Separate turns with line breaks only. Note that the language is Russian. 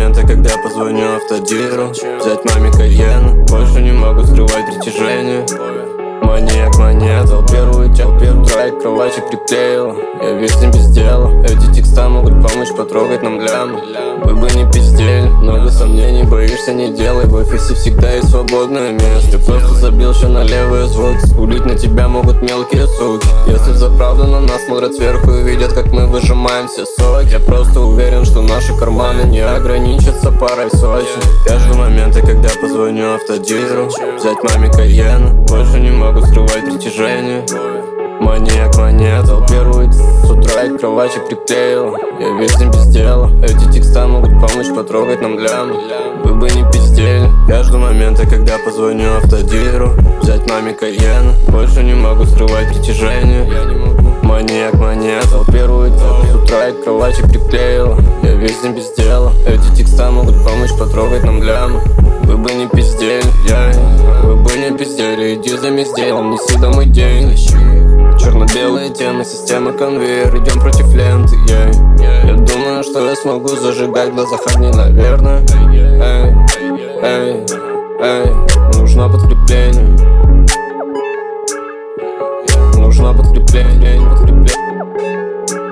моменты, когда позвоню автодиру, взять маме Кайен. Больше не могу скрывать притяжение. Маньяк, монет, дал первый трек, кровачек приклеил. Я весь не без дела. Эти текста могут помочь потрогать нам лямы. Вы бы не пиздели, много сомнений, боишься, не делай. В офисе всегда есть свободное место. Ты просто забил еще на левый звук. Скулить на тебя могут мелкие суки. Если за правду на нас смотрят сверху и видят, как мы выжимаем все соки. Я просто уверен, что наши карманы не ограничатся парой сотен. Каждый момент, когда позвоню автодиру, взять маме Кайен. Больше не могу скрывать притяжение. Маньяк, монет, дал первый с утра и кровачек приклеил. Я весь не без дела. Эти текста могут помочь потрогать нам лямы. Вы бы не пиздели. Каждый момент, когда позвоню автодиру, взять маме Кайен. Больше не могу скрывать притяжение. Маньяк, монет, дал первый с утра и кровачек приклеил. Я весь не без дела. Эти текста могут помочь потрогать нам лямы. Вы бы не пиздели, вы бы не пиздели. Иди за делом, неси домой деньги. Черно-белые темы, система конвейер. Идем против ленты, Я думаю, что я смогу зажигать в глазах огни, наверное. Нужно подкрепление. Нужно подкрепление.